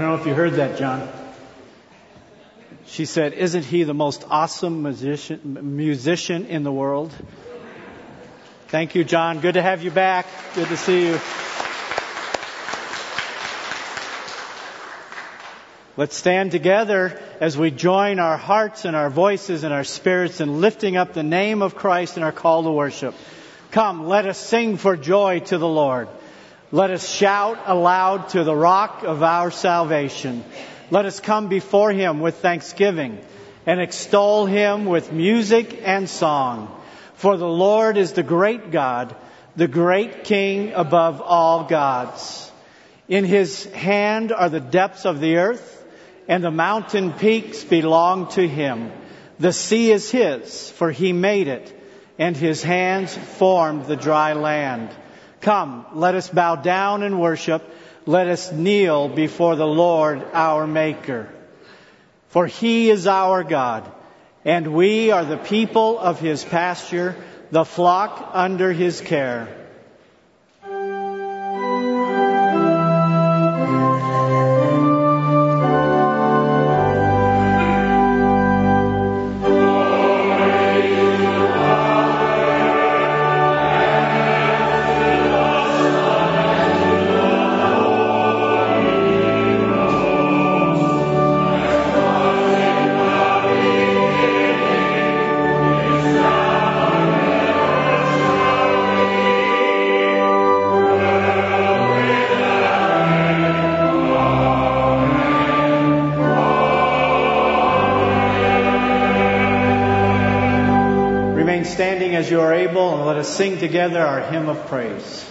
know if you heard that, John. She said, isn't he the most awesome musician in the world? Thank you, John. Good to have you back. Good to see you. Let's stand together as we join our hearts and our voices and our spirits in lifting up the name of Christ in our call to worship. Come, let us sing for joy to the Lord. Let us shout aloud to the rock of our salvation. Let us come before Him with thanksgiving and extol Him with music and song. For the Lord is the great God, the great King above all gods. In His hand are the depths of the earth, and the mountain peaks belong to Him. The sea is His, for He made it, and His hands formed the dry land. Come, let us bow down and worship. Let us kneel before the Lord our Maker. For He is our God, and we are the people of His pasture, the flock under His care. Standing as you are able, and let us sing together our hymn of praise.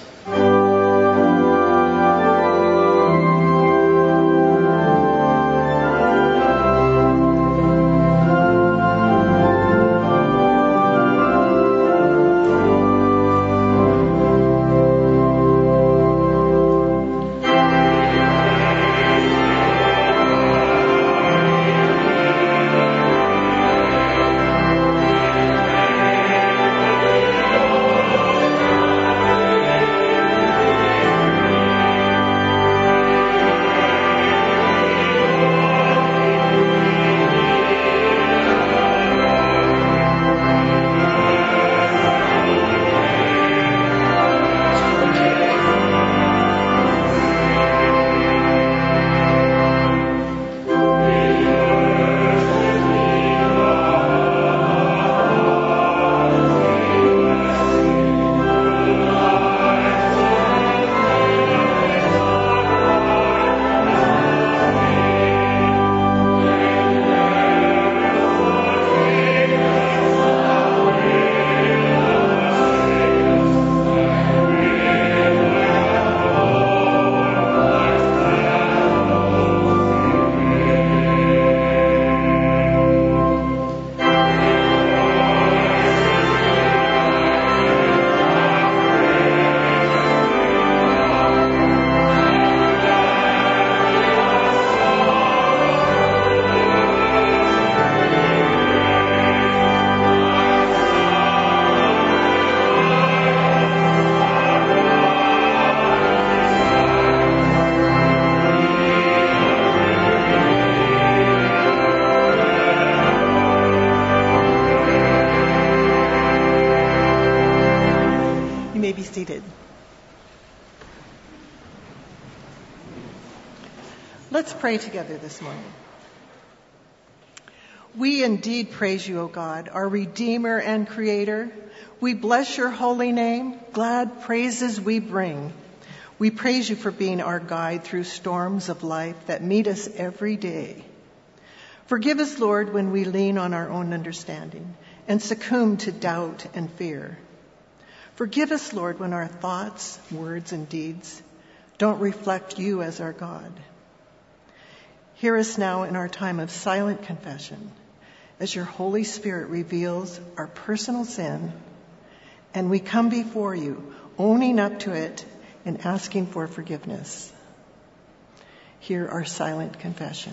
Let's pray together this morning. We indeed praise you, O God, our Redeemer and Creator. We bless your holy name. Glad praises we bring. We praise you for being our guide through storms of life that meet us every day. Forgive us, Lord, when we lean on our own understanding and succumb to doubt and fear. Forgive us, Lord, when our thoughts, words, and deeds don't reflect you as our God. Hear us now in our time of silent confession as your Holy Spirit reveals our personal sin, and we come before you, owning up to it and asking for forgiveness. Hear our silent confession.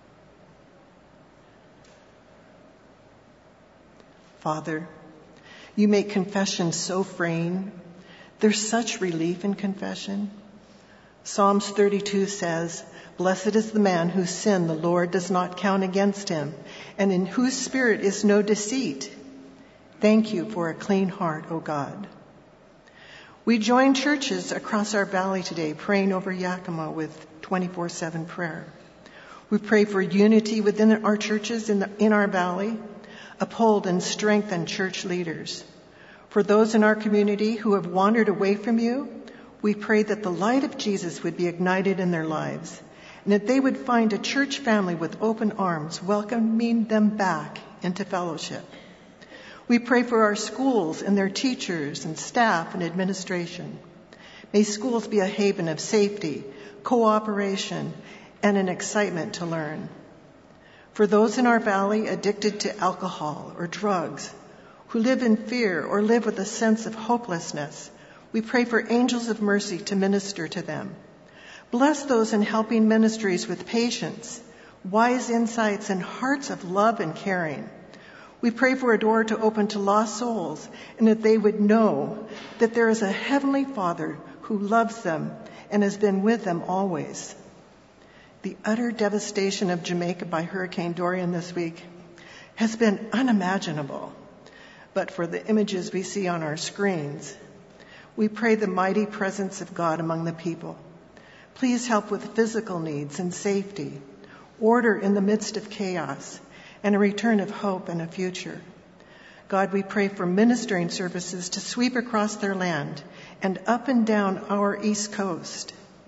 Father, You make confession so freeing. There's such relief in confession. Psalms 32 says, "Blessed is the man whose sin the Lord does not count against him, and in whose spirit is no deceit. Thank you for a clean heart, O God." We join churches across our valley today praying over Yakima with 24/7 prayer. We pray for unity within our churches in our valley. Uphold and strengthen church leaders. For those in our community who have wandered away from you, we pray that the light of Jesus would be ignited in their lives, and that they would find a church family with open arms, welcoming them back into fellowship. We pray for our schools and their teachers and staff and administration. May schools be a haven of safety, cooperation, and an excitement to learn. For those in our valley addicted to alcohol or drugs, who live in fear or live with a sense of hopelessness, we pray for angels of mercy to minister to them. Bless those in helping ministries with patience, wise insights, and hearts of love and caring. We pray for a door to open to lost souls, and that they would know that there is a heavenly Father who loves them and has been with them always. The utter devastation of Jamaica by Hurricane Dorian this week has been unimaginable, but for the images we see on our screens, we pray the mighty presence of God among the people. Please help with physical needs and safety, order in the midst of chaos, and a return of hope and a future. God, we pray for ministering services to sweep across their land and up and down our East Coast.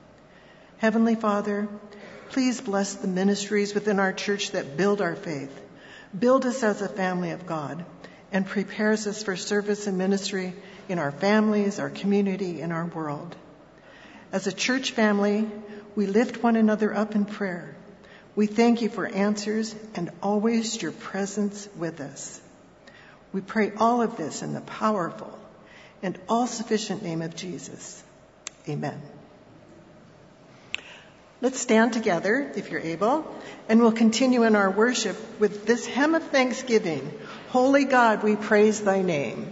Heavenly Father, please bless the ministries within our church that build our faith, build us as a family of God, and prepares us for service and ministry in our families, our community, and our world. As a church family, we lift one another up in prayer. We thank you for answers and always your presence with us. We pray all of this in the powerful and all-sufficient name of Jesus. Amen. Let's stand together, if you're able, and we'll continue in our worship with this hymn of thanksgiving. Holy God, we praise thy name.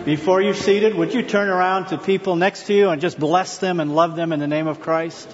Before you're seated, would you turn around to people next to you and just bless them and love them in the name of Christ?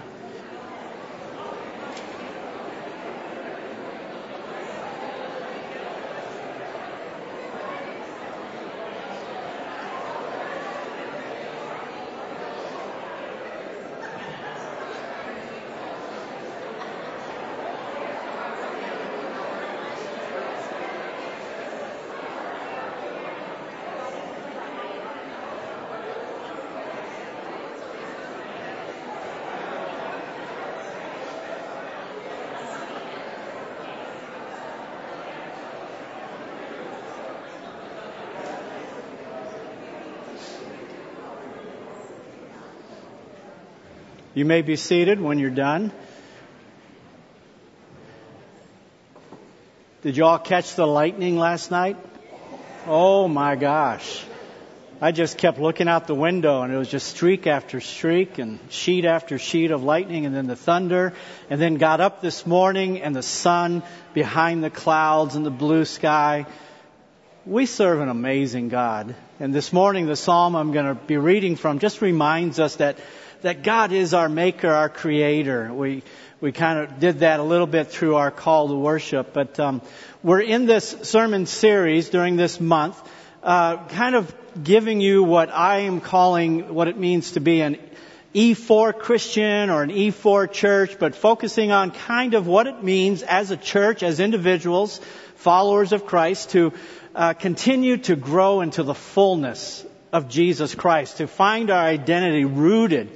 You may be seated when you're done. Did you all catch the lightning last night? Oh my gosh. I just kept looking out the window and it was just streak after streak and sheet after sheet of lightning and then the thunder, and then got up this morning and the sun behind the clouds and the blue sky. We serve an amazing God. And this morning the psalm I'm going to be reading from just reminds us that God is our maker, our creator. We kind of did that a little bit through our call to worship. But we're in this sermon series during this month, kind of giving you what I am calling what it means to be an E4 Christian or an E4 church, but focusing on kind of what it means as a church, as individuals, followers of Christ, to continue to grow into the fullness of Jesus Christ, to find our identity rooted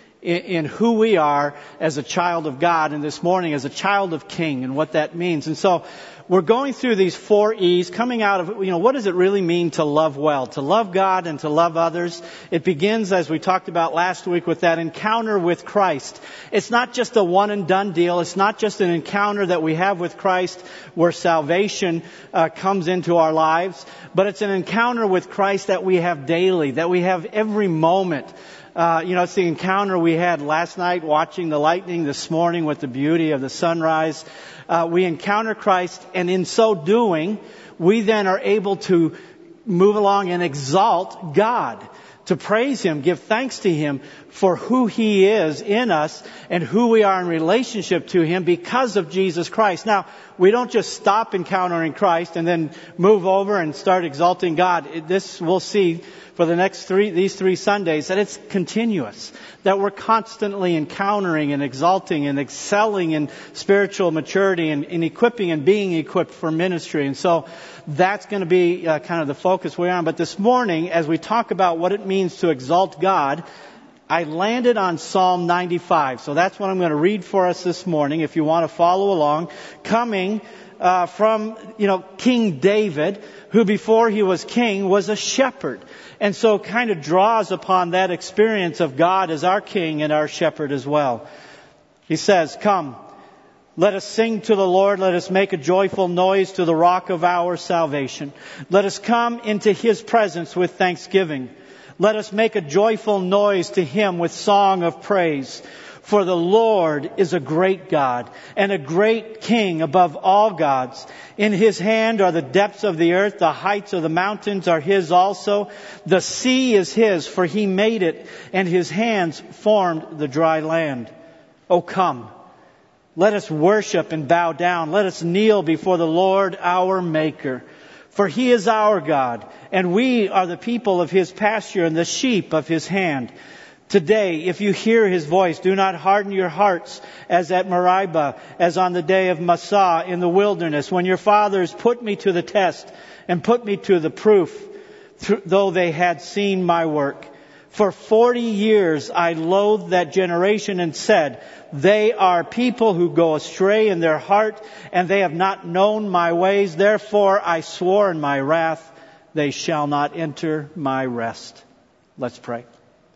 in who we are as a child of God, and this morning as a child of King, and what that means. And so we're going through these 4 E's, coming out of, what does it really mean to love well, to love God and to love others? It begins, as we talked about last week, with that encounter with Christ. It's not just a one and done deal. It's not just an encounter that we have with Christ where salvation comes into our lives, but it's an encounter with Christ that we have daily, that we have every moment. It's the encounter we had last night watching the lightning, this morning with the beauty of the sunrise. We encounter Christ, and in so doing, we then are able to move along and exalt God, to praise Him, give thanks to Him for who He is in us and who we are in relationship to Him because of Jesus Christ. Now, we don't just stop encountering Christ and then move over and start exalting God. This we'll see for the next these 3 Sundays, that it's continuous, that we're constantly encountering and exalting and excelling in spiritual maturity and in equipping and being equipped for ministry. And so that's going to be kind of the focus we're on. But this morning, as we talk about what it means to exalt God, I landed on Psalm 95. So that's what I'm going to read for us this morning, if you want to follow along, coming from King David, who before he was king was a shepherd. And so kind of draws upon that experience of God as our King and our shepherd as well. He says, "Come, let us sing to the Lord. Let us make a joyful noise to the rock of our salvation. Let us come into His presence with thanksgiving. Let us make a joyful noise to Him with song of praise. For the Lord is a great God and a great King above all gods. In His hand are the depths of the earth. The heights of the mountains are His also. The sea is His, for He made it, and His hands formed the dry land. O come, let us worship and bow down. Let us kneel before the Lord our Maker. For He is our God, and we are the people of His pasture and the sheep of His hand. Today, if you hear His voice, do not harden your hearts as at Meribah, as on the day of Massah in the wilderness, when your fathers put me to the test and put me to the proof, though they had seen my work. For 40 years I loathed that generation and said, they are people who go astray in their heart, and they have not known my ways. Therefore I swore in my wrath, they shall not enter my rest." Let's pray.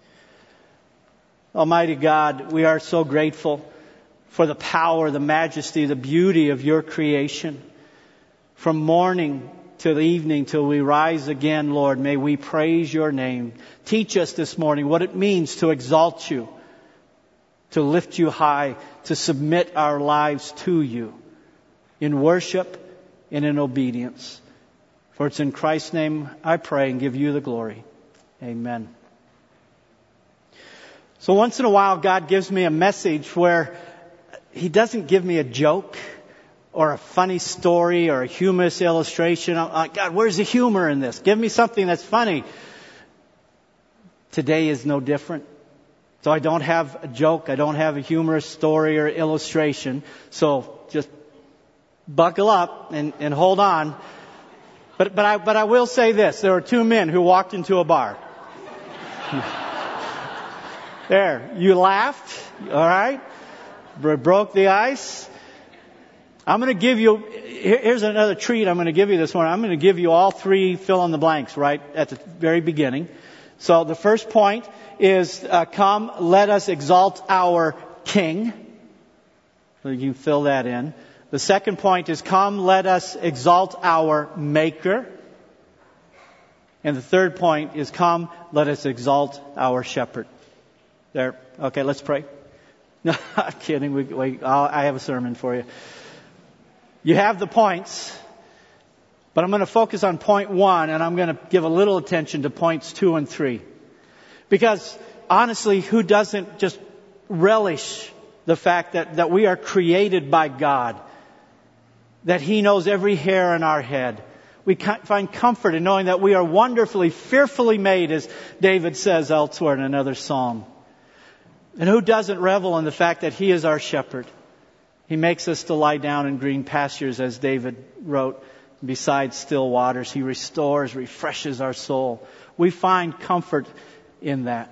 Almighty God, we are so grateful for the power, the majesty, the beauty of Your creation. From morning till evening, till we rise again, Lord, may we praise Your name. Teach us this morning what it means to exalt You, to lift You high, to submit our lives to You in worship and in obedience. For it's in Christ's name I pray and give you the glory. Amen. So once in a while, God gives me a message where He doesn't give me a joke or a funny story or a humorous illustration. I'm like, God, where's the humor in this? Give me something that's funny. Today is no different. So I don't have a joke. I don't have a humorous story or illustration. So just buckle up and hold on. But I will say this. There were two men who walked into a bar. There. You laughed. All right. Broke the ice. I'm going to give you, here's another treat I'm going to give you this morning. I'm going to give you all three fill in the blanks right at the very beginning. So the first point is, come, let us exalt our King. So you can fill that in. The second point is, come, let us exalt our Maker. And the third point is, come, let us exalt our Shepherd. There. Okay, let's pray. No, I'm kidding. I have a sermon for you. You have the points, but I'm going to focus on point 1, and I'm going to give a little attention to points 2 and 3. Because, honestly, who doesn't just relish the fact that we are created by God? That He knows every hair on our head. We find comfort in knowing that we are wonderfully, fearfully made, as David says elsewhere in another psalm. And who doesn't revel in the fact that He is our shepherd? He makes us to lie down in green pastures, as David wrote, beside still waters. He restores, refreshes our soul. We find comfort in that.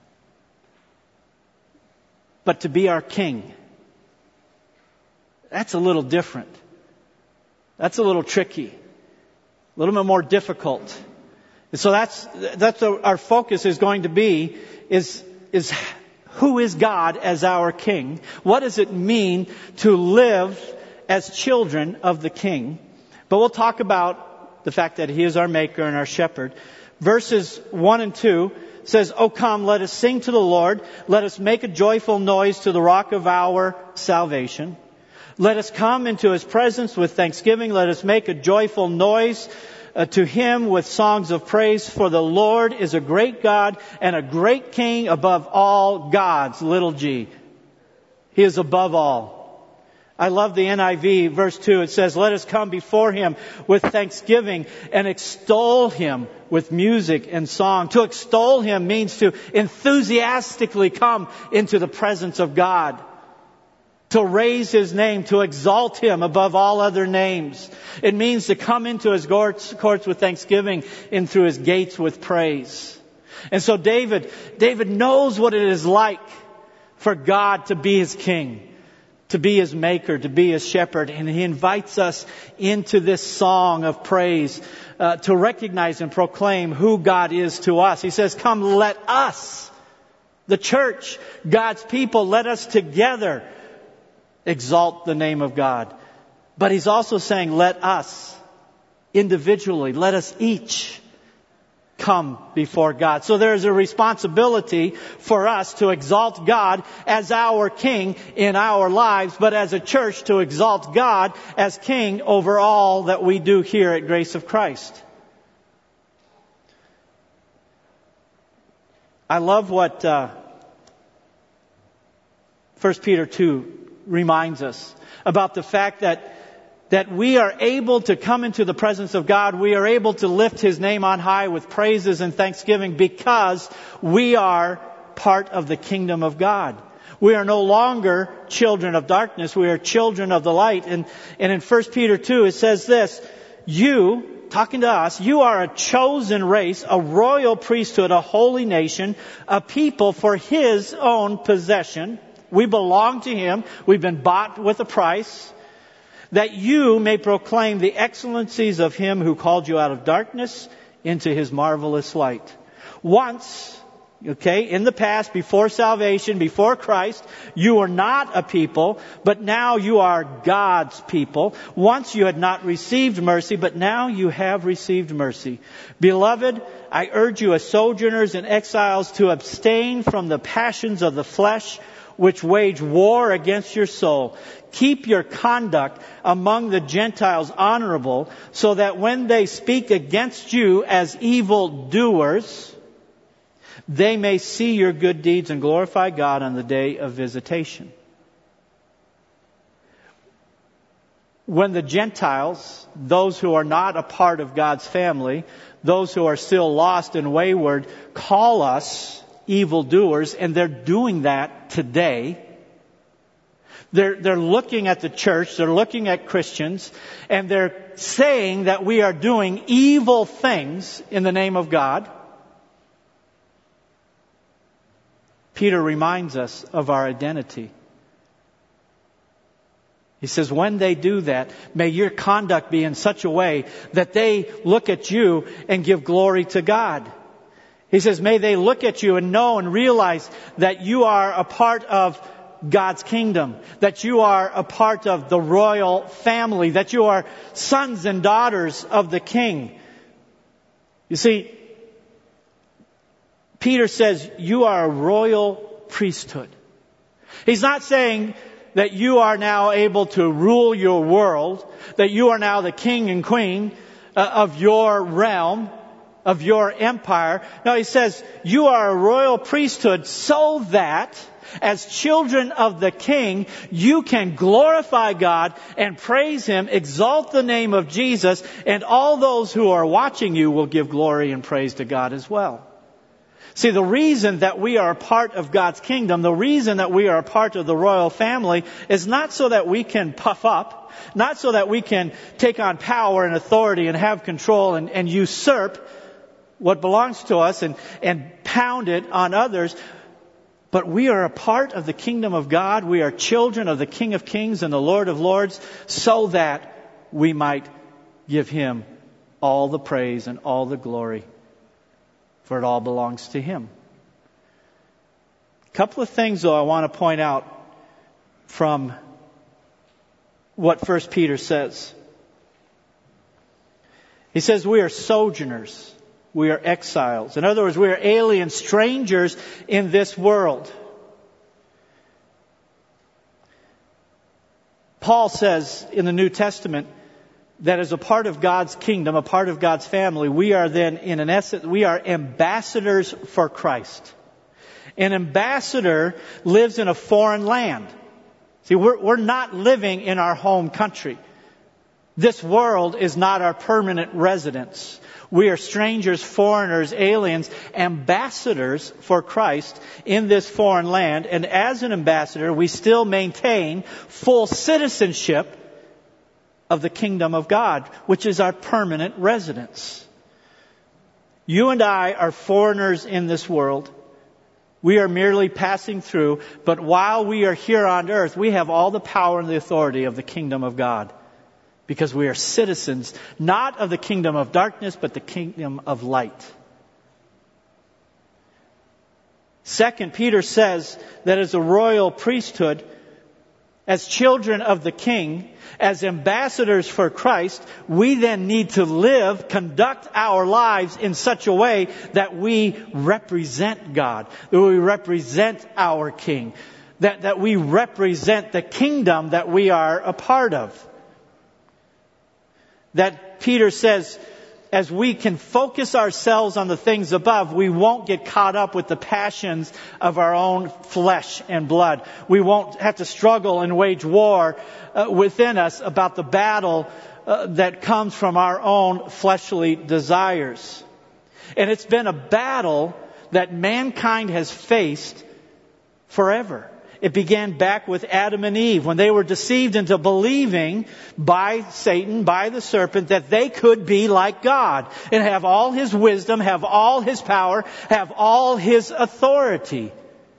But to be our King, that's a little different. That's a little tricky, a little bit more difficult. And so that's our focus is going to be, is who is God as our King? What does it mean to live as children of the King? But we'll talk about the fact that He is our Maker and our Shepherd. Verses 1 and 2 says, O come, let us sing to the Lord. Let us make a joyful noise to the rock of our salvation. Let us come into His presence with thanksgiving. Let us make a joyful noise to Him with songs of praise. For the Lord is a great God and a great King above all gods, little g. He is above all. I love the NIV, verse 2. It says, let us come before Him with thanksgiving and extol Him with music and song. To extol Him means to enthusiastically come into the presence of God. To raise His name, to exalt Him above all other names. It means to come into His courts with thanksgiving and through His gates with praise. And so David knows what it is like for God to be His King, to be His Maker, to be His Shepherd. And He invites us into this song of praise to recognize and proclaim who God is to us. He says, come, let us, the church, God's people, let us together exalt the name of God. But He's also saying, let us individually, let us each come before God. So there's a responsibility for us to exalt God as our King in our lives, but as a church to exalt God as King over all that we do here at Grace of Christ. I love what 1 Peter 2 reminds us about the fact that we are able to come into the presence of God. We are able to lift His name on high with praises and thanksgiving because we are part of the kingdom of God. We are no longer children of darkness. We are children of the light. And in 1 Peter 2 it says this, you, talking to us, you are a chosen race, a royal priesthood, a holy nation, a people for His own possession. We belong to Him. We've been bought with a price. That you may proclaim the excellencies of Him who called you out of darkness into His marvelous light. Once, in the past, before salvation, before Christ, you were not a people, but now you are God's people. Once you had not received mercy, but now you have received mercy. Beloved, I urge you as sojourners and exiles to abstain from the passions of the flesh, which wage war against your soul. Keep your conduct among the Gentiles honorable, so that when they speak against you as evil doers, they may see your good deeds and glorify God on the day of visitation. When the Gentiles, those who are not a part of God's family, those who are still lost and wayward, call us evildoers, and they're doing that today. They're looking at the church, they're looking at Christians, and they're saying that we are doing evil things in the name of God. Peter reminds us of our identity. He says, when they do that, may your conduct be in such a way that they look at you and give glory to God. He says, may they look at you and know and realize that you are a part of God's kingdom, that you are a part of the royal family, that you are sons and daughters of the King. You see, Peter says you are a royal priesthood. He's not saying that you are now able to rule your world, that you are now the king and queen of your realm, of your empire. No, he says you are a royal priesthood so that as children of the King, you can glorify God and praise Him, exalt the name of Jesus, and all those who are watching you will give glory and praise to God as well. See, the reason that we are a part of God's kingdom, the reason that we are a part of the royal family is not so that we can puff up, not so that we can take on power and authority and have control and usurp what belongs to us and pound it on others. But we are a part of the kingdom of God. We are children of the King of Kings and the Lord of Lords, so that we might give Him all the praise and all the glory. For it all belongs to Him. A couple of things, though, I want to point out from what 1 Peter says. He says we are sojourners. We are exiles. In other words, we are alien strangers in this world. Paul says in the New Testament that as a part of God's kingdom, a part of God's family, we are then, in an essence, we are ambassadors for Christ. An ambassador lives in a foreign land. See, we're not living in our home country. This world is not our permanent residence. We are strangers, foreigners, aliens, ambassadors for Christ in this foreign land. And as an ambassador, we still maintain full citizenship of the kingdom of God, which is our permanent residence. You and I are foreigners in this world. We are merely passing through, but while we are here on earth, we have all the power and the authority of the kingdom of God, because we are citizens, not of the kingdom of darkness, but the kingdom of light. Second, Peter says that as a royal priesthood, as children of the King, as ambassadors for Christ, we then need to conduct our lives in such a way that we represent God, that we represent our King, that we represent the kingdom that we are a part of. That Peter says, as we can focus ourselves on the things above, we won't get caught up with the passions of our own flesh and blood. We won't have to struggle and wage war within us about the battle that comes from our own fleshly desires. And it's been a battle that mankind has faced forever. It began back with Adam and Eve when they were deceived into believing by Satan, by the serpent, that they could be like God and have all His wisdom, have all His power, have all His authority.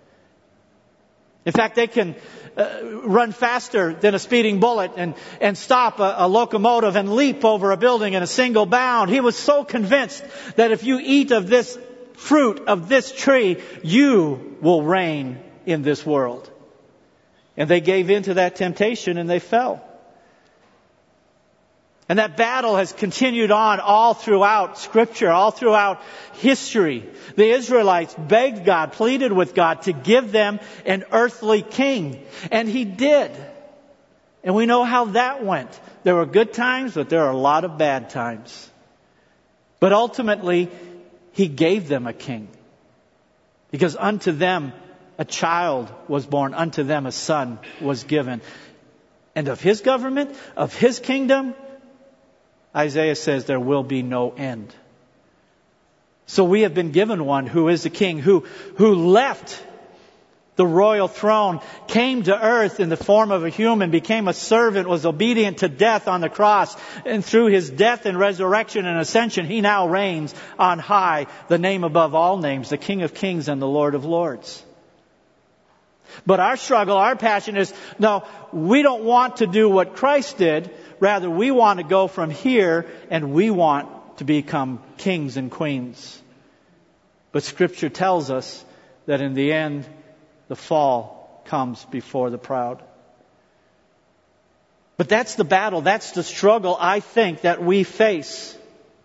In fact, they can run faster than a speeding bullet and stop a locomotive and leap over a building in a single bound. He was so convinced that if you eat of this fruit of this tree, you will reign in this world. And they gave in to that temptation and they fell. And that battle has continued on all throughout Scripture, all throughout history. The Israelites begged God, pleaded with God to give them an earthly king. And He did. And we know how that went. There were good times, but there are a lot of bad times. But ultimately, He gave them a king. Because unto them a child was born, unto them a son was given. And of His government, of His kingdom, Isaiah says there will be no end. So we have been given one who is the king, who left the royal throne, came to earth in the form of a human, became a servant, was obedient to death on the cross. And through His death and resurrection and ascension, He now reigns on high, the name above all names, the King of Kings and the Lord of Lords. But our struggle, our passion is, no, we don't want to do what Christ did. Rather, we want to go from here and we want to become kings and queens. But Scripture tells us that in the end, the fall comes before the proud. But that's the battle, that's the struggle, I think, that we face.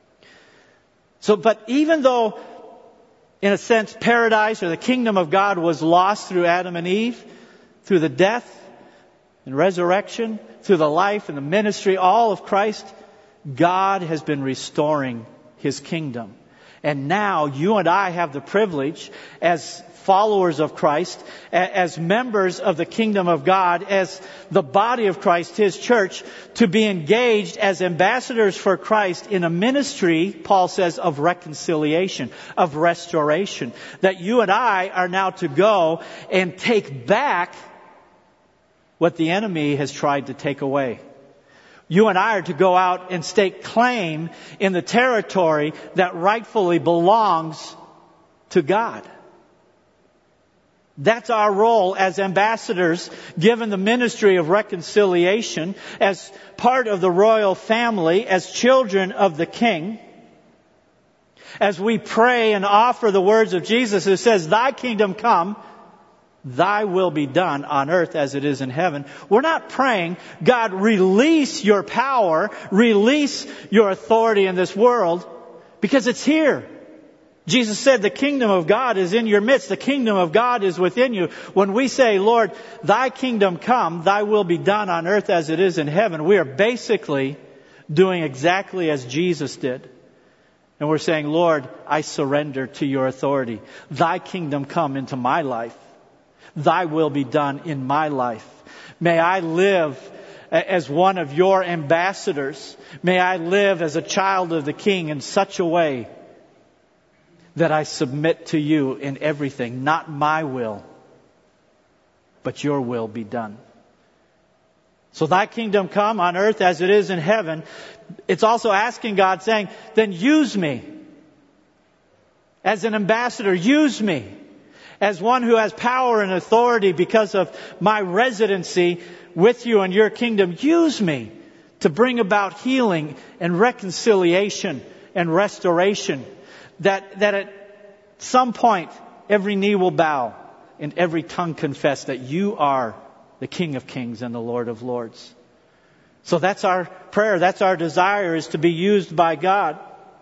But even though, in a sense, paradise or the kingdom of God was lost through Adam and Eve, through the death and resurrection, through the life and the ministry, all of Christ, God has been restoring His kingdom. And now you and I have the privilege, as followers of Christ, as members of the kingdom of God, as the body of Christ, His church, to be engaged as ambassadors for Christ in a ministry, Paul says, of reconciliation, of restoration. That you and I are now to go and take back what the enemy has tried to take away. You and I are to go out and stake claim in the territory that rightfully belongs to God. That's our role as ambassadors, given the ministry of reconciliation, as part of the royal family, as children of the King. As we pray and offer the words of Jesus who says, "Thy kingdom come, Thy will be done on earth as it is in heaven." We're not praying, "God, release your power, release your authority in this world," because it's here. Jesus said the kingdom of God is in your midst. The kingdom of God is within you. When we say, "Lord, Thy kingdom come, Thy will be done on earth as it is in heaven," we are basically doing exactly as Jesus did. And we're saying, "Lord, I surrender to your authority. Thy kingdom come into my life. Thy will be done in my life. May I live as one of your ambassadors. May I live as a child of the King in such a way that I submit to you in everything. Not my will, but your will be done." So Thy kingdom come on earth as it is in heaven. It's also asking God, saying, "Then use me as an ambassador. Use me as one who has power and authority because of my residency with you in your kingdom. Use me to bring about healing and reconciliation and restoration. That at some point every knee will bow and every tongue confess that you are the King of Kings and the Lord of Lords." So that's our prayer, that's our desire, is to be used by God.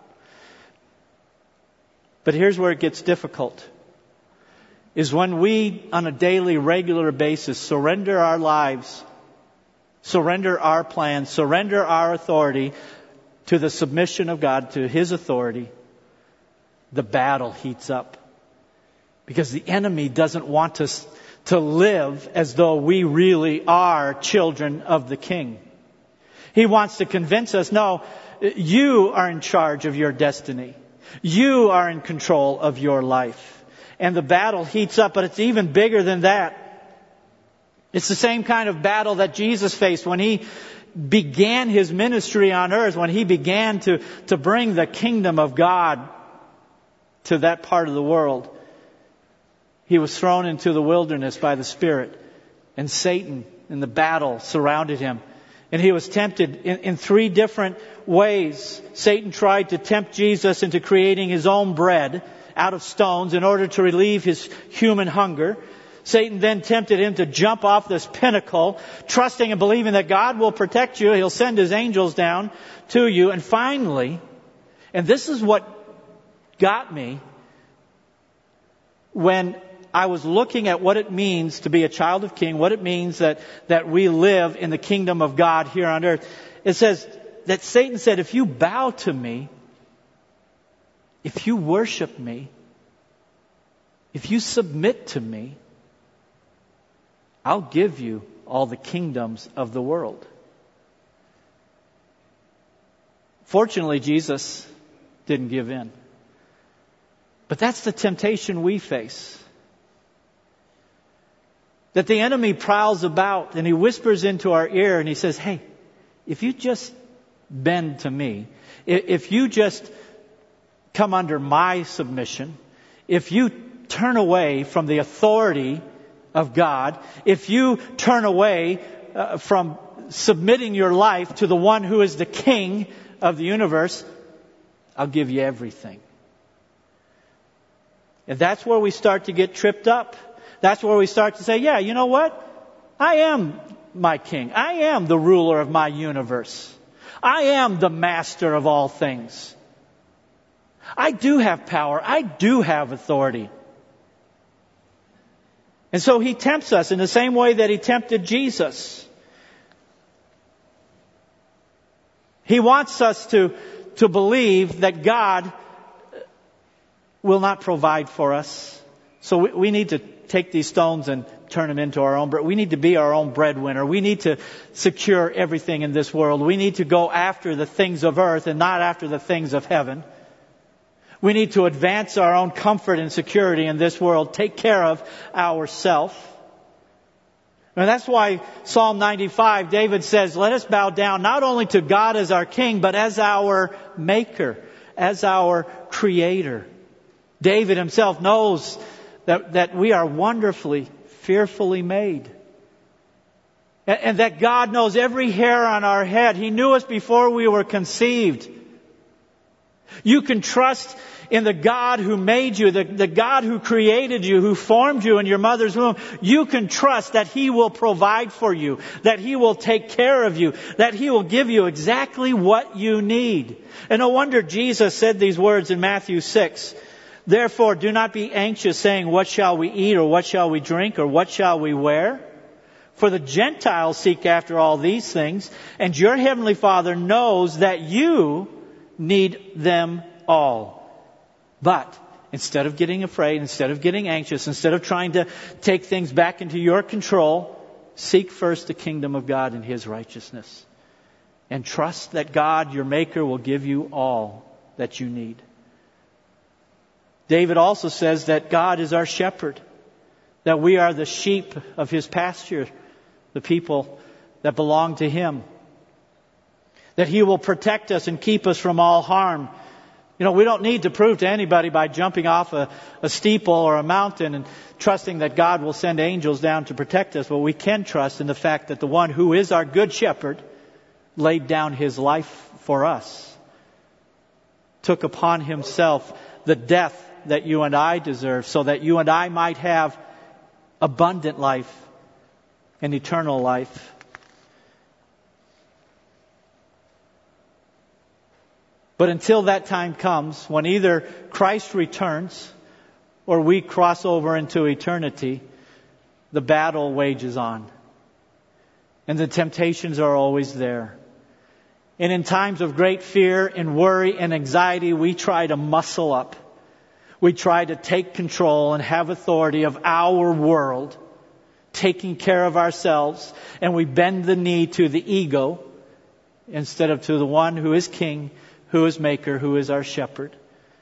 But here's where it gets difficult. Is when we, on a daily, regular basis, surrender our lives, surrender our plans, surrender our authority to the submission of God, to His authority, the battle heats up. Because the enemy doesn't want us to live as though we really are children of the King. He wants to convince us, no, you are in charge of your destiny. You are in control of your life. And the battle heats up, but it's even bigger than that. It's the same kind of battle that Jesus faced when He began His ministry on earth, when He began to bring the kingdom of God to that part of the world. He was thrown into the wilderness by the Spirit, and Satan in the battle surrounded Him. And He was tempted in three different ways. Satan tried to tempt Jesus into creating His own bread out of stones in order to relieve His human hunger. Satan then tempted him to jump off this pinnacle, trusting and believing that God will protect you. He'll send His angels down to you. And finally, and this is what got me, when I was looking at what it means to be a child of King, what it means that we live in the kingdom of God here on earth. It says that Satan said, if you bow to me, if you worship me, if you submit to me, I'll give you all the kingdoms of the world. Fortunately, Jesus didn't give in. But that's the temptation we face. That the enemy prowls about and he whispers into our ear and he says, hey, if you just bend to me, if you just come under my submission, if you turn away from the authority of God, if you turn away from submitting your life to the one who is the King of the universe, I'll give you everything. And that's where we start to get tripped up. That's where we start to say, yeah, you know what? I am my king. I am the ruler of my universe. I am the master of all things. I do have power. I do have authority. And so he tempts us in the same way that he tempted Jesus. He wants us to believe that God will not provide for us. So we need to take these stones and turn them into our own bread. We need to be our own breadwinner. We need to secure everything in this world. We need to go after the things of earth and not after the things of heaven. We need to advance our own comfort and security in this world, take care of ourselves. And that's why Psalm 95, David says, let us bow down not only to God as our King, but as our Maker, as our Creator. David himself knows that we are wonderfully, fearfully made. And that God knows every hair on our head. He knew us before we were conceived. You can trust in the God who made you, the God who created you, who formed you in your mother's womb. You can trust that He will provide for you, that He will take care of you, that He will give you exactly what you need. And no wonder Jesus said these words in Matthew 6. Therefore, do not be anxious, saying, what shall we eat, or what shall we drink, or what shall we wear? For the Gentiles seek after all these things, and your heavenly Father knows that you need them all. But instead of getting afraid, instead of getting anxious, instead of trying to take things back into your control, seek first the kingdom of God and His righteousness. And trust that God, your Maker, will give you all that you need. David also says that God is our shepherd, that we are the sheep of His pasture, the people that belong to Him, that He will protect us and keep us from all harm. You know, we don't need to prove to anybody by jumping off a steeple or a mountain and trusting that God will send angels down to protect us, but we can trust in the fact that the one who is our good shepherd laid down His life for us, took upon Himself the death that you and I deserve, so that you and I might have abundant life and eternal life. But until that time comes, when either Christ returns or we cross over into eternity, the battle wages on. And the temptations are always there. And in times of great fear and worry and anxiety, we try to muscle up. We try to take control and have authority of our world, taking care of ourselves, and we bend the knee to the ego instead of to the one who is King, who is Maker, who is our shepherd.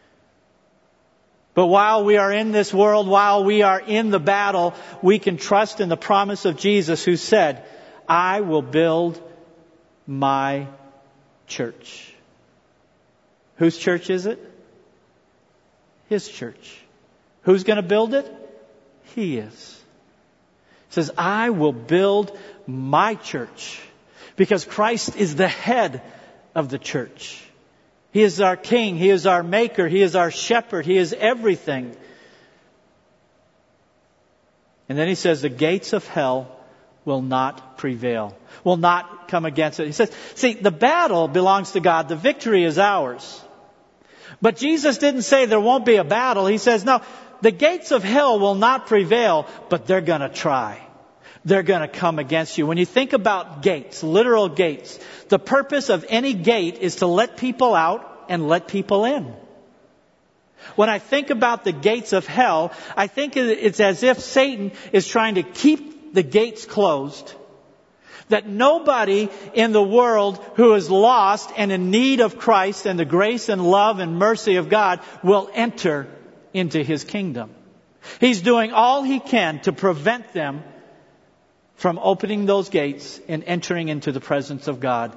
But while we are in this world, while we are in the battle, we can trust in the promise of Jesus, who said, I will build my church. Whose church is it? His church. Who's going to build it? He is. He says, I will build my church. Because Christ is the head of the church. He is our King. He is our Maker. He is our shepherd. He is everything. And then he says, the gates of hell will not prevail, will not come against it. He says, see, the battle belongs to God. The victory is ours. But Jesus didn't say there won't be a battle. He says, no, the gates of hell will not prevail, but they're going to try. They're going to come against you. When you think about gates, literal gates, the purpose of any gate is to let people out and let people in. When I think about the gates of hell, I think it's as if Satan is trying to keep the gates closed, that nobody in the world who is lost and in need of Christ and the grace and love and mercy of God will enter into His kingdom. He's doing all He can to prevent them from opening those gates and entering into the presence of God.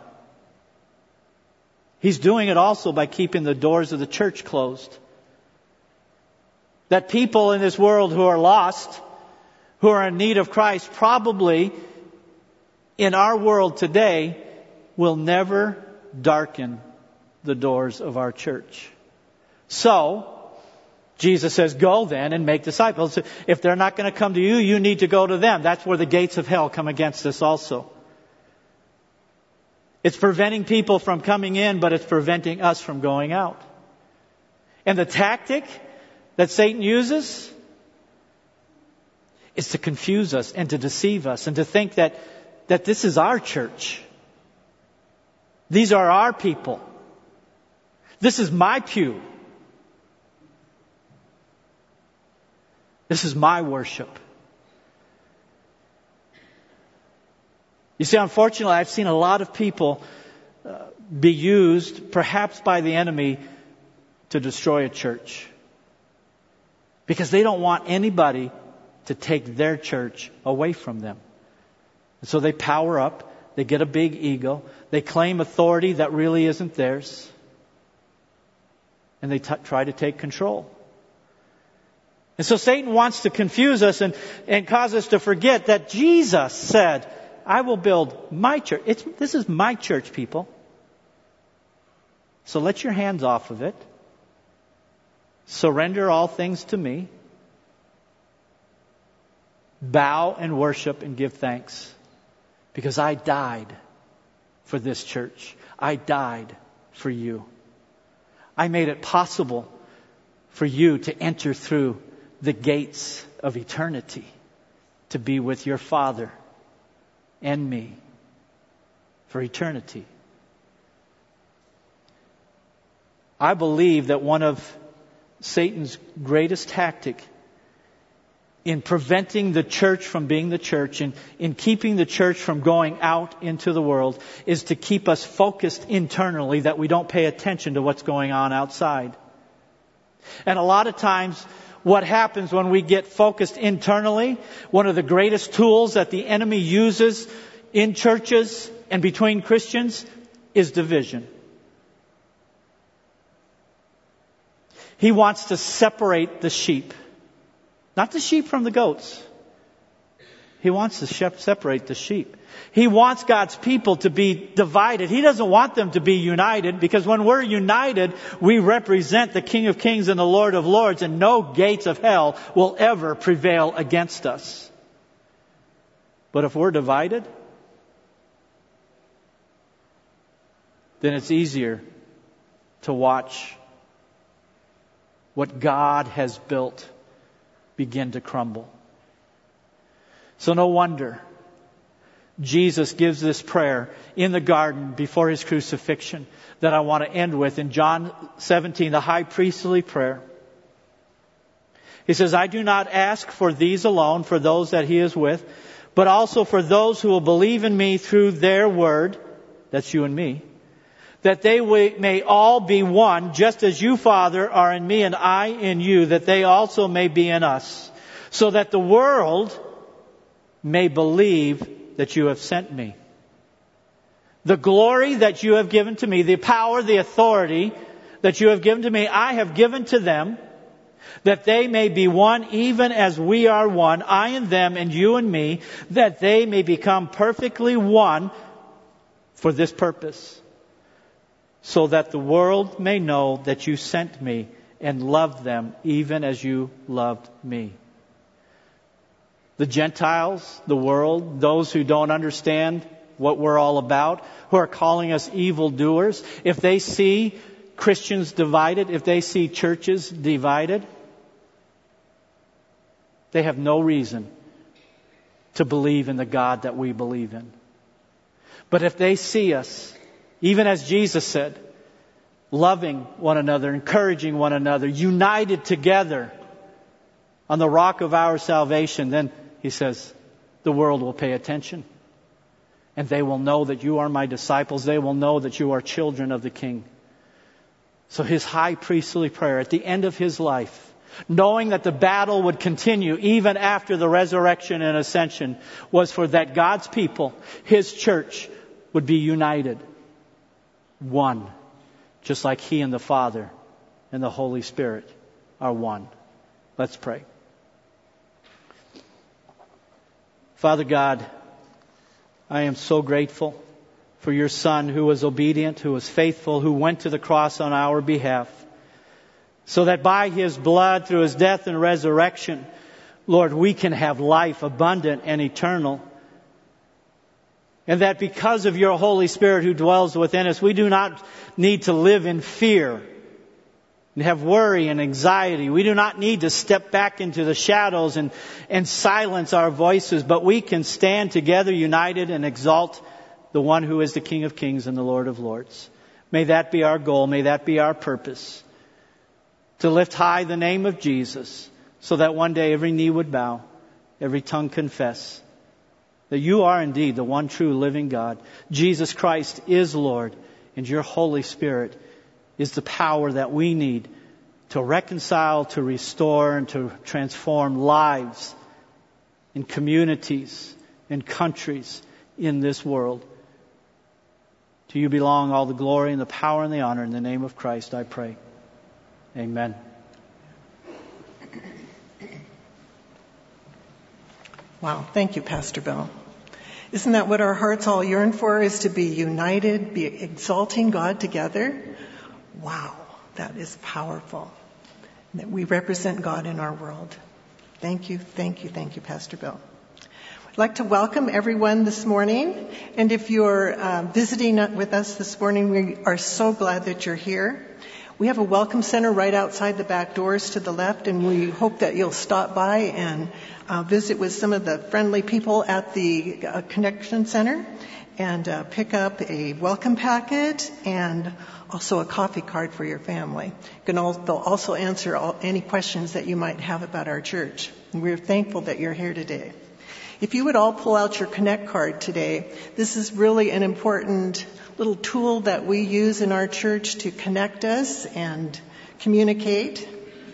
He's doing it also by keeping the doors of the church closed. That people in this world who are lost, who are in need of Christ, probably in our world today will never darken the doors of our church. So, Jesus says, go then and make disciples. If they're not going to come to you, you need to go to them. That's where the gates of hell come against us also. It's preventing people from coming in, but it's preventing us from going out. And the tactic that Satan uses is to confuse us and to deceive us and to think that this is our church. These are our people. This is my pew. This is my worship. You see, unfortunately, I've seen a lot of people be used, perhaps by the enemy, to destroy a church. Because they don't want anybody to take their church away from them. And so they power up, they get a big ego, they claim authority that really isn't theirs, and they try to take control. And so Satan wants to confuse us and cause us to forget that Jesus said, I will build my church. This is my church, people. So let your hands off of it. Surrender all things to me. Bow and worship and give thanks. Because I died for this church. I died for you. I made it possible for you to enter through the gates of eternity to be with your Father and me for eternity. I believe that one of Satan's greatest tactic in preventing the church from being the church and in keeping the church from going out into the world is to keep us focused internally, that we don't pay attention to what's going on outside. And a lot of times what happens when we get focused internally, one of the greatest tools that the enemy uses in churches and between Christians is division. He wants to separate the sheep. Not the sheep from the goats. He wants to separate the sheep. He wants God's people to be divided. He doesn't want them to be united, because when we're united, we represent the King of Kings and the Lord of Lords, and no gates of hell will ever prevail against us. But if we're divided, then it's easier to watch what God has built begin to crumble. So no wonder Jesus gives this prayer in the garden before His crucifixion that I want to end with in John 17, the high priestly prayer. He says, I do not ask for these alone, for those that He is with, but also for those who will believe in me through their word, that's you and me, that they may all be one, just as you, Father, are in me and I in you, that they also may be in us, so that the world may believe that you have sent me. The glory that you have given to me, the power, the authority that you have given to me, I have given to them, that they may be one even as we are one, I and them and you and me, that they may become perfectly one for this purpose, so that the world may know that you sent me and loved them even as you loved me. the Gentiles, the world, those who don't understand what we're all about, who are calling us evildoers, if they see Christians divided, if they see churches divided, they have no reason to believe in the God that we believe in. But if they see us, even as Jesus said, loving one another, encouraging one another, united together on the rock of our salvation, then he says, the world will pay attention. And they will know that you are my disciples. They will know that you are children of the King. So his high priestly prayer at the end of his life, knowing that the battle would continue even after the resurrection and ascension, was for that God's people, his church, would be united. One. Just like he and the Father and the Holy Spirit are one. Let's pray. Father God, I am so grateful for your Son who was obedient, who was faithful, who went to the cross on our behalf, so that by his blood, through his death and resurrection, Lord, we can have life abundant and eternal. And that because of your Holy Spirit who dwells within us, we do not need to live in fear and have worry and anxiety. We do not need to step back into the shadows and silence our voices, but we can stand together united and exalt the one who is the King of Kings and the Lord of Lords. May that be our goal. May that be our purpose. To lift high the name of Jesus, so that one day every knee would bow, every tongue confess that you are indeed the one true living God. Jesus Christ is Lord, and your Holy Spirit is the power that we need to reconcile, to restore, and to transform lives in communities, in countries, in this world. To you belong all the glory and the power and the honor. In the name of Christ, I pray. Amen. Wow. Thank you, Pastor Bill. Isn't that what our hearts all yearn for, is to be united, be exalting God together? Wow. That is powerful. That we represent God in our world. Thank you, thank you, thank you, Pastor Bill. I'd like to welcome everyone this morning. And if you're visiting with us this morning, we are so glad that you're here. We have a welcome center right outside the back doors to the left, and we hope that you'll stop by and visit with some of the friendly people at the Connection Center and pick up a welcome packet and also a coffee card for your family. They'll also answer any questions that you might have about our church. And we're thankful that you're here today. If you would all pull out your Connect card today, this is really an important little tool that we use in our church to connect us and communicate.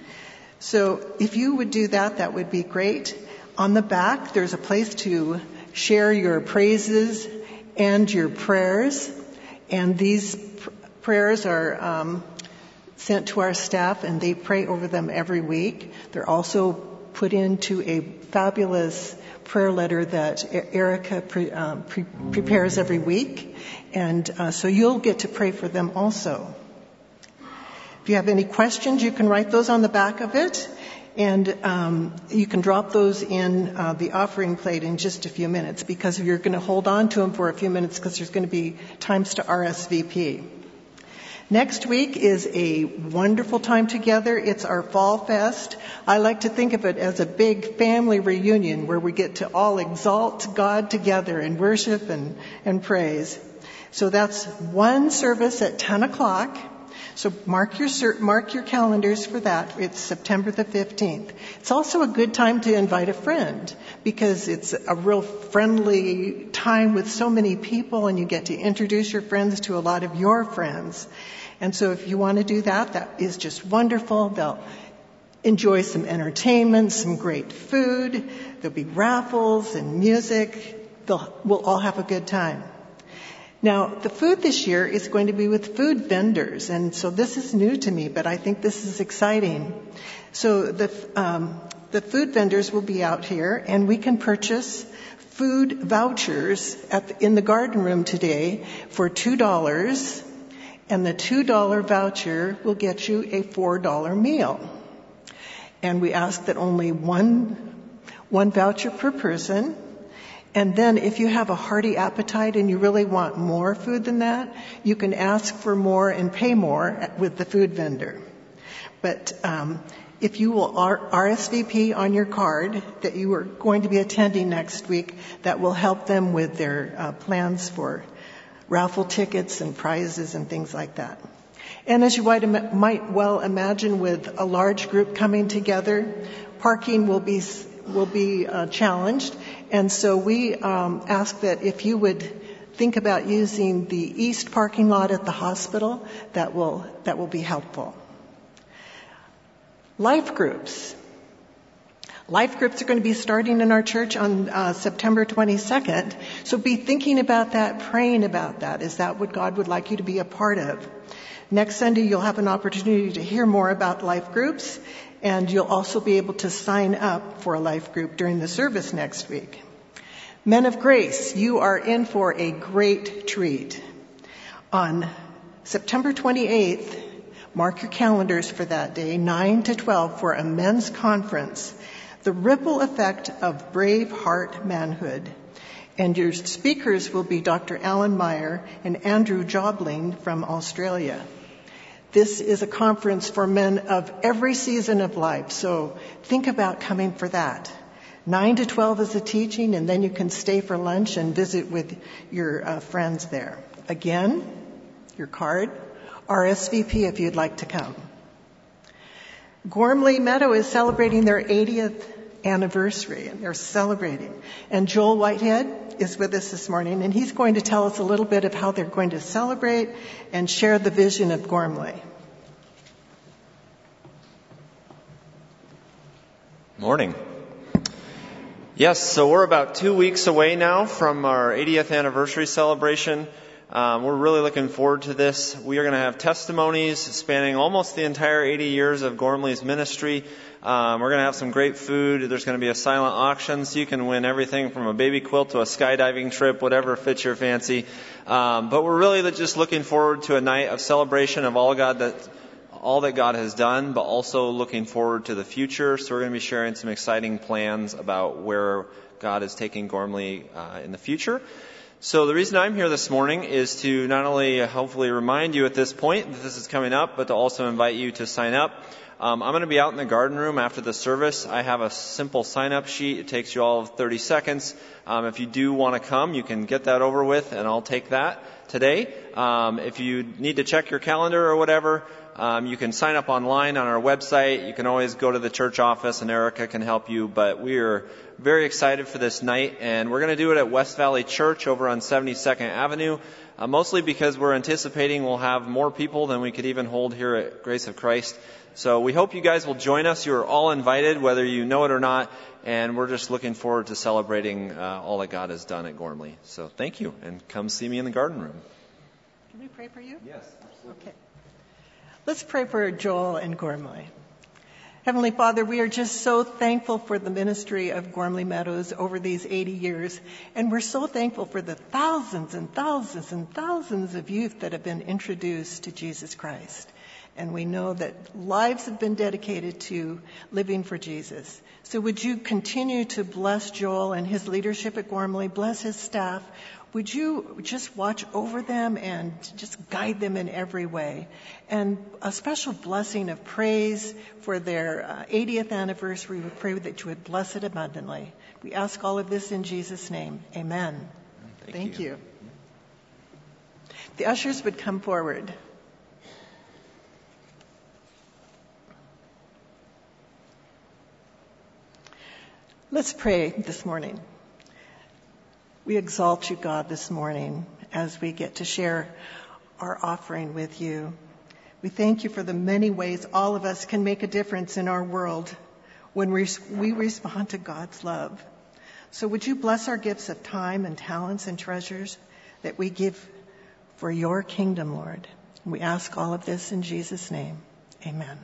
So if you would do that, that would be great. On the back, there's a place to share your praises and your prayers. And these prayers are sent to our staff, and they pray over them every week. They're also put into a fabulous prayer letter that Erica prepares every week. And so you'll get to pray for them also. If you have any questions, you can write those on the back of it. And you can drop those in the offering plate in just a few minutes, because you're going to hold on to them for a few minutes because there's going to be times to RSVP. Next week is a wonderful time together. It's our Fall Fest. I like to think of it as a big family reunion where we get to all exalt God together in worship and praise. So that's one service at 10 o'clock. So mark your calendars for that. It's September the 15th. It's also a good time to invite a friend, because it's a real friendly time with so many people, and you get to introduce your friends to a lot of your friends. And so if you want to do that, that is just wonderful. They'll enjoy some entertainment, some great food. There'll be raffles and music. We'll all have a good time. Now, the food this year is going to be with food vendors, and so this is new to me, but I think this is exciting. So the food vendors will be out here, and we can purchase food vouchers in the garden room today for $2, and the $2 voucher will get you a $4 meal. And we ask that only one 1 voucher per person. And then if you have a hearty appetite and you really want more food than that, you can ask for more and pay more with the food vendor. But if you will RSVP on your card that you are going to be attending next week, that will help them with their plans for raffle tickets and prizes and things like that. And as you might well imagine, with a large group coming together, parking will be challenged. And so we ask that if you would think about using the east parking lot at the hospital, that will be helpful. Life groups. Life groups are going to be starting in our church on September 22nd. So be thinking about that, praying about that. Is that what God would like you to be a part of? Next Sunday, you'll have an opportunity to hear more about life groups, and you'll also be able to sign up for a life group during the service next week. Men of Grace, you are in for a great treat. On September 28th, mark your calendars for that day, 9 to 12, for a men's conference, The Ripple Effect of Brave Heart Manhood. And your speakers will be Dr. Alan Meyer and Andrew Jobling from Australia. This is a conference for men of every season of life, so think about coming for that. 9 to 12 is the teaching, and then you can stay for lunch and visit with your friends there. Again, your card, RSVP if you'd like to come. Gormley Meadow is celebrating their 80th anniversary, and they're celebrating. And Joel Whitehead is with us this morning, and he's going to tell us a little bit of how they're going to celebrate and share the vision of Gormley. Morning. Yes, so we're about 2 weeks away now from our 80th anniversary celebration. We're really looking forward to this. We are going to have testimonies spanning almost the entire 80 years of Gormley's ministry. We're going to have some great food. There's going to be a silent auction, so you can win everything from a baby quilt to a skydiving trip, whatever fits your fancy. But we're really just looking forward to a night of celebration of all that God has done, but also looking forward to the future. So we're going to be sharing some exciting plans about where God is taking Gormley in the future. So the reason I'm here this morning is to not only hopefully remind you at this point that this is coming up, but to also invite you to sign up. I'm going to be out in the garden room after the service. I have a simple sign-up sheet. It takes you all of 30 seconds. If you do want to come, you can get that over with, and I'll take that today. If you need to check your calendar or whatever, you can sign up online on our website. You can always go to the church office, and Erica can help you. But we are very excited for this night, and we're going to do it at West Valley Church over on 72nd Avenue, mostly because we're anticipating we'll have more people than we could even hold here at Grace of Christ. So we hope you guys will join us. You are all invited, whether you know it or not, and we're just looking forward to celebrating all that God has done at Gormley. So thank you, and come see me in the garden room. Can we pray for you? Yes, absolutely. Okay. Let's pray for Joel and Gormley. Heavenly Father, we are just so thankful for the ministry of Gormley Meadows over these 80 years, and we're so thankful for the thousands and thousands and thousands of youth that have been introduced to Jesus Christ. And we know that lives have been dedicated to living for Jesus. So would you continue to bless Joel and his leadership at Gormley, bless his staff. Would you just watch over them and just guide them in every way? And a special blessing of praise for their 80th anniversary. We pray that you would bless it abundantly. We ask all of this in Jesus' name. Amen. Thank you. The ushers would come forward. Let's pray this morning. We exalt you, God, this morning as we get to share our offering with you. We thank you for the many ways all of us can make a difference in our world when we respond to God's love. So would you bless our gifts of time and talents and treasures that we give for your kingdom, Lord. We ask all of this in Jesus' name. Amen.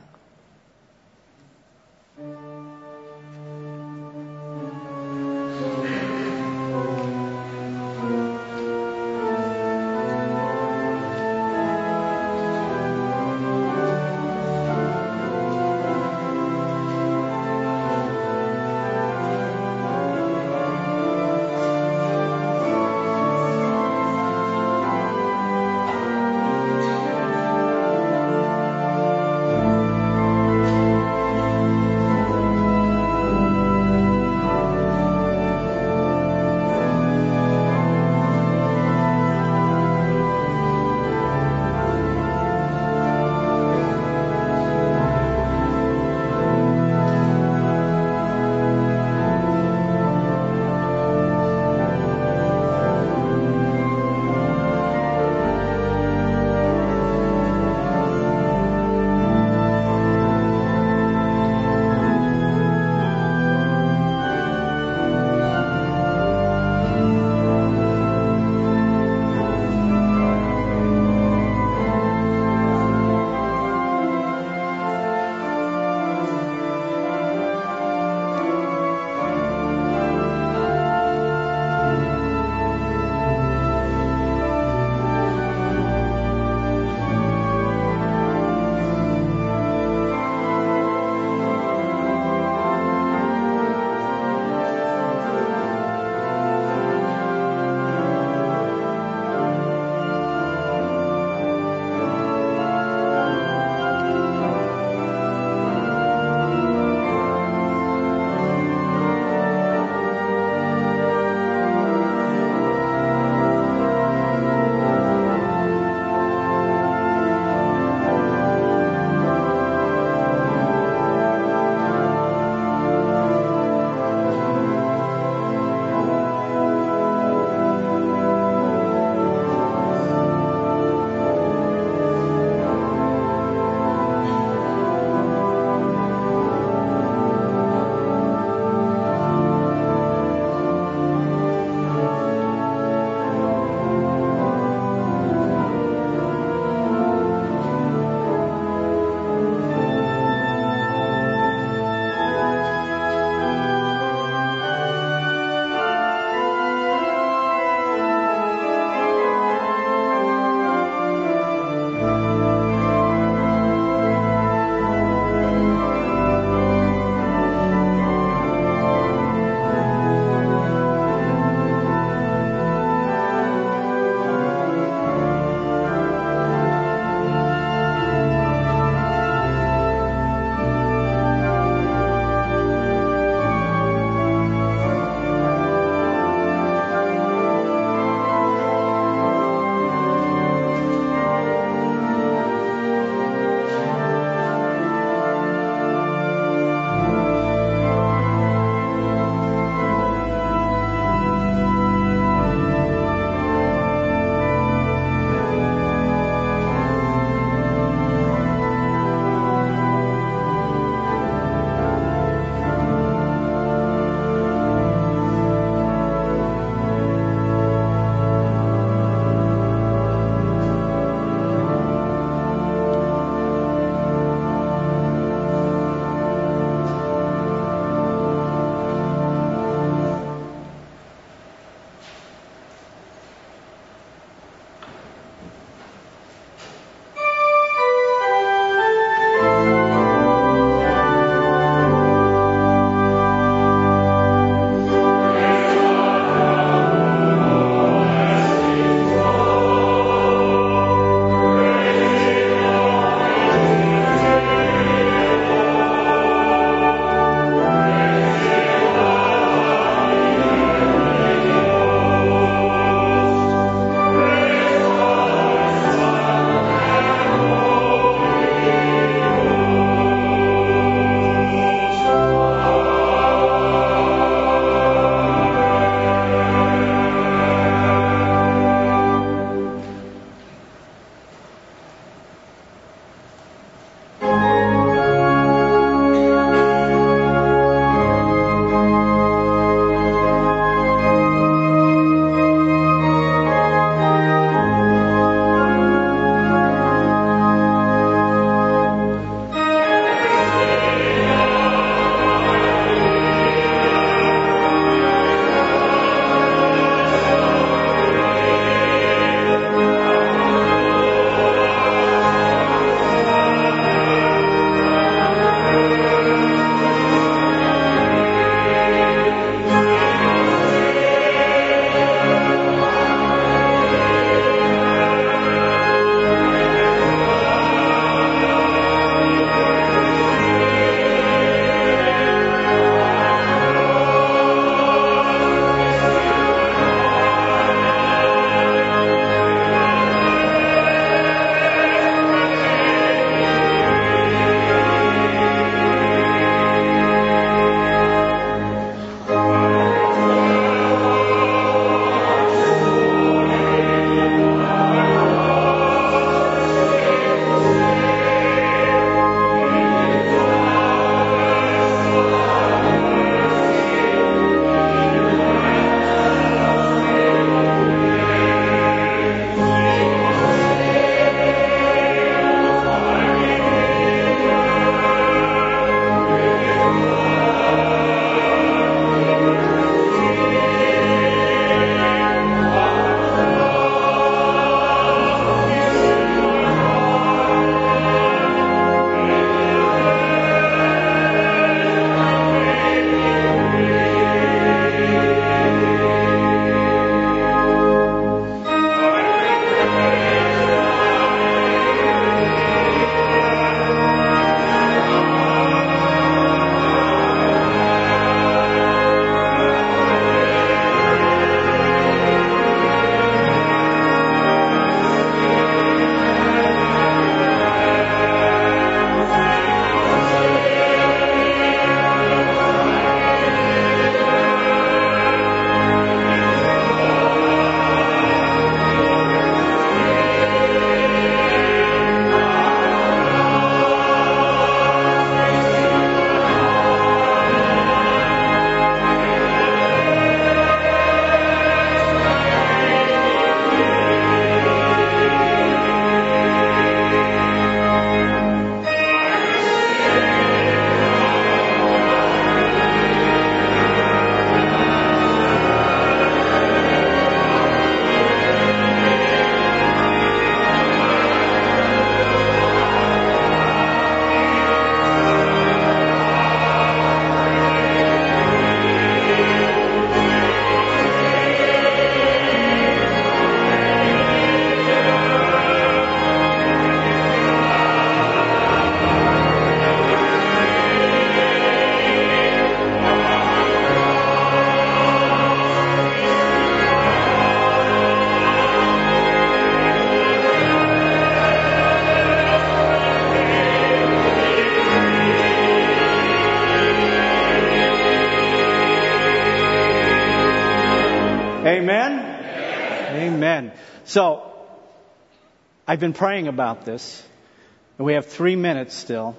Amen. So, I've been praying about this, and we have 3 minutes still.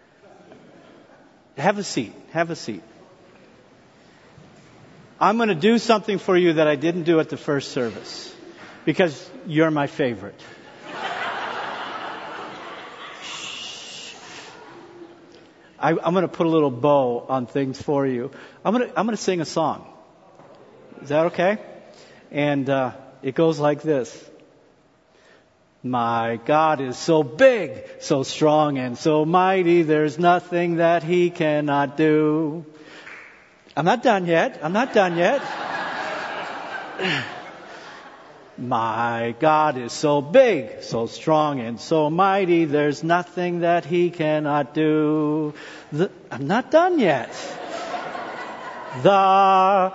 Have a seat. Have a seat. I'm going to do something for you that I didn't do at the first service, because you're my favorite. I'm going to put a little bow on things for you. I'm going to sing a song. Is that okay? And it goes like this. My God is so big, so strong, and so mighty, there's nothing that He cannot do. I'm not done yet. I'm not done yet. My God is so big, so strong, and so mighty, there's nothing that He cannot do. I'm not done yet. The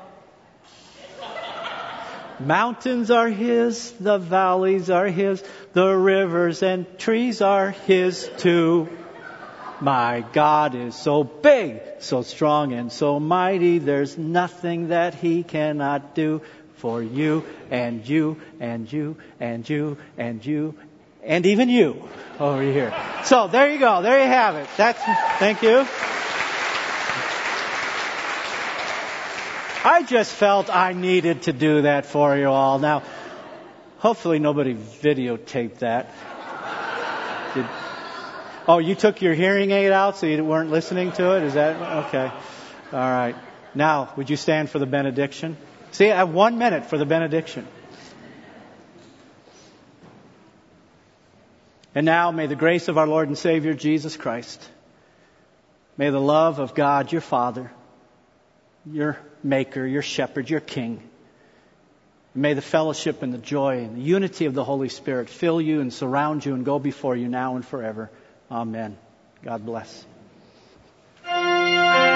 mountains are His, the valleys are His, the rivers and trees are His too. My God is so big, so strong, and so mighty, there's nothing that He cannot do for you and you and you and you and you and even you over here. So there you go. There you have it. Thank you. I just felt I needed to do that for you all. Now, hopefully nobody videotaped that. You took your hearing aid out so you weren't listening to it? Is that okay? All right. Now, would you stand for the benediction? See, I have 1 minute for the benediction. And now, may the grace of our Lord and Savior Jesus Christ, may the love of God, your Father, your Maker, your Shepherd, your King, may the fellowship and the joy and the unity of the Holy Spirit fill you and surround you and go before you now and forever. Amen. God bless.